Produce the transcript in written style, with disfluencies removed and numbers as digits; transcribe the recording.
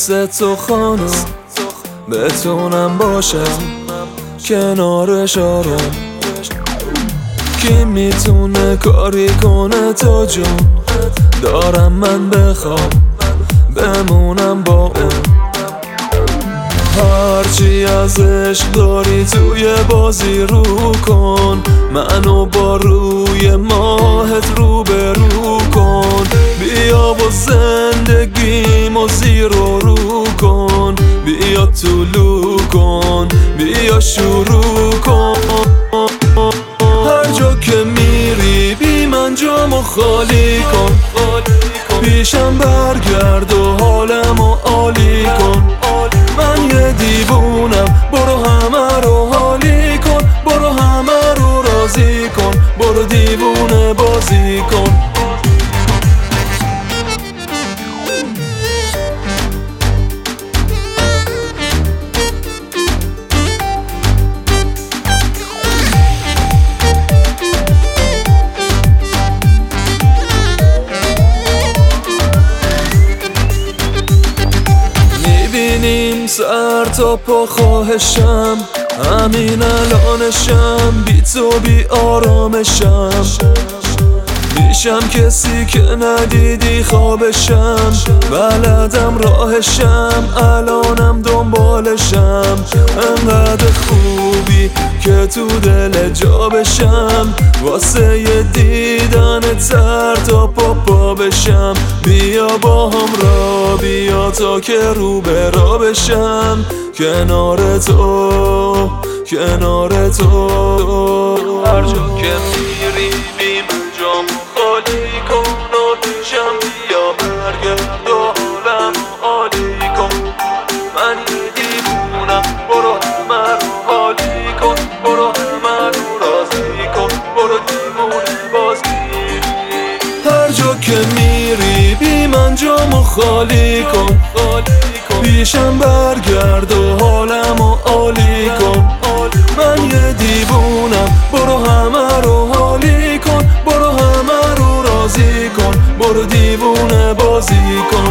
مثل تو خانم بتونم باشم کنارش آروم. کی میتونه کاری کنه تو جون؟ دارم من بخوام بمونم با اون. هرچی از عشق داری توی بازی رو کن، منو با روی ماهت روبرو کن. بیا و زندگیمو زیر و رو کن، بیا طلوع کن، بیا شروع کن. هر جا که میری بی من جامو خالی کن، پیشم برگرد و حالمو عالی کن. من یه دیوونم، برو همه رو حالی کن، برو همه رو راضی کن، برو دیوونه بازی کن. سر تا پا خواهشم، همین الانشم، بی تو بی آرامشم. میشم کسی که ندیدی خوابشم، بلدم راهشم، الانم دنبالشم. انقدر خوبی که تو دل جا بشم، واسه یه دیدن تر تا پا بشم. بیا با هم را بیا تا که رو به را بشم، کنار تو کنار تو. هر جا که میری بی من جام خالی کن و پیشم بیا برگرد و حالم عالی کن. من یه دیوونم، برو همه رو حالی کن، برو همه رو راضی کن، برو دیوونه بازی. هر جا که میری بی من جامو خالی کن، پیشم برگرد و حالمو عالی کن. من یه دیوونم، برو همه رو حالی کن، برو همه رو راضی کن، برو دیوونه بازی کن.